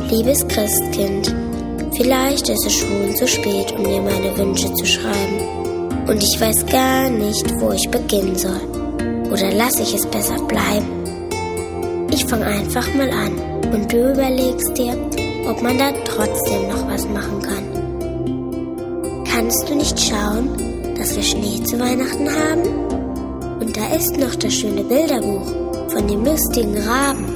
Liebes Christkind, vielleicht ist es schon zu spät, um dir meine Wünsche zu schreiben. Und ich weiß gar nicht, wo ich beginnen soll. Oder lasse ich es besser bleiben? Ich fange einfach mal an und du überlegst dir, ob man da trotzdem noch was machen kann. Kannst du nicht schauen, dass wir Schnee zu Weihnachten haben? Und da ist noch das schöne Bilderbuch von dem lustigen Raben.